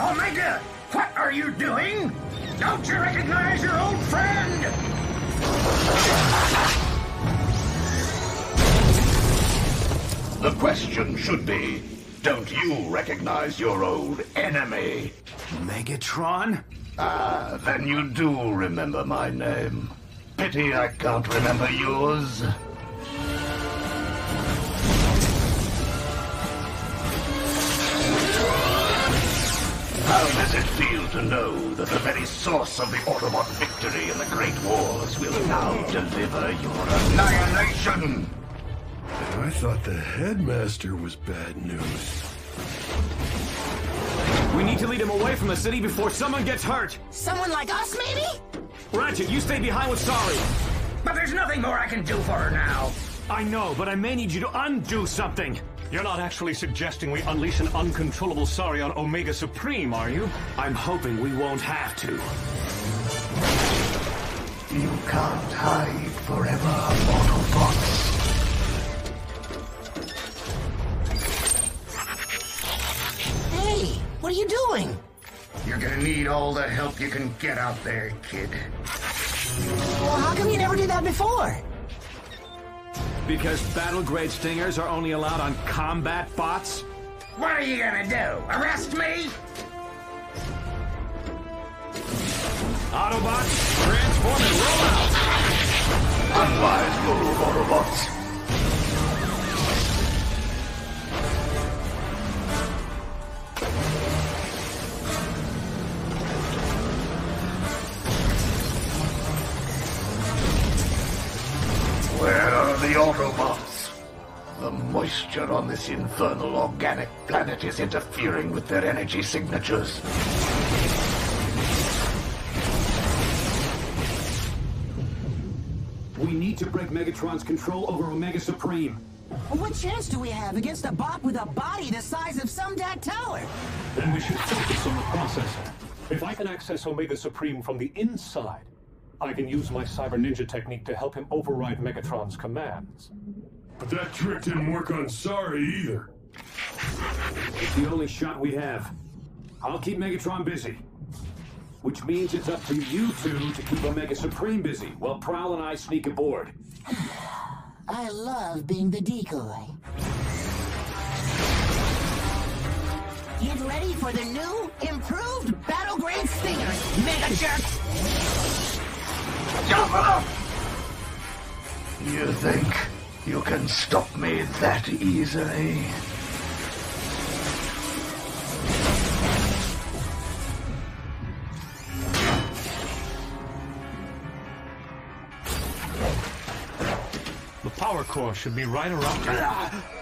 Omega, what are you doing? Don't you recognize your old friend? The question should be, don't you recognize your old enemy? Megatron? Ah, then you do remember my name. Pity I can't remember yours. How does it feel to know that the very source of the Autobot victory in the Great Wars will now deliver your annihilation? I thought the Headmaster was bad news. We need to lead him away from the city before someone gets hurt. Someone like us, maybe? Ratchet, you stay behind with Sorry. But there's nothing more I can do for her now. I know, but I may need you to undo something. You're not actually suggesting we unleash an uncontrollable Sorry on Omega Supreme, are you? I'm hoping we won't have to. You can't hide forever, Autobots. Hey, what are you doing? You're gonna need all the help you can get out there, kid. Well, how come you never did that before? Because battle-grade stingers are only allowed on combat bots? What are you gonna do? Arrest me? Autobots, transform and roll out! Unwise move, Autobots. Where are the Autobots? The moisture on this infernal organic planet is interfering with their energy signatures. We need to break Megatron's control over Omega Supreme. Well, what chance do we have against a bot with a body the size of some that tower? Then we should focus on the processor. If I can access Omega Supreme from the inside, I can use my Cyber Ninja technique to help him override Megatron's commands. But that trick didn't work on Sorry either. It's the only shot we have. I'll keep Megatron busy. Which means it's up to you two to keep Omega Supreme busy, while Prowl and I sneak aboard. I love being the decoy. Get ready for the new, improved Battle Grade Stingers, Mega Jerks! You think you can stop me that easily? The power core should be right around here.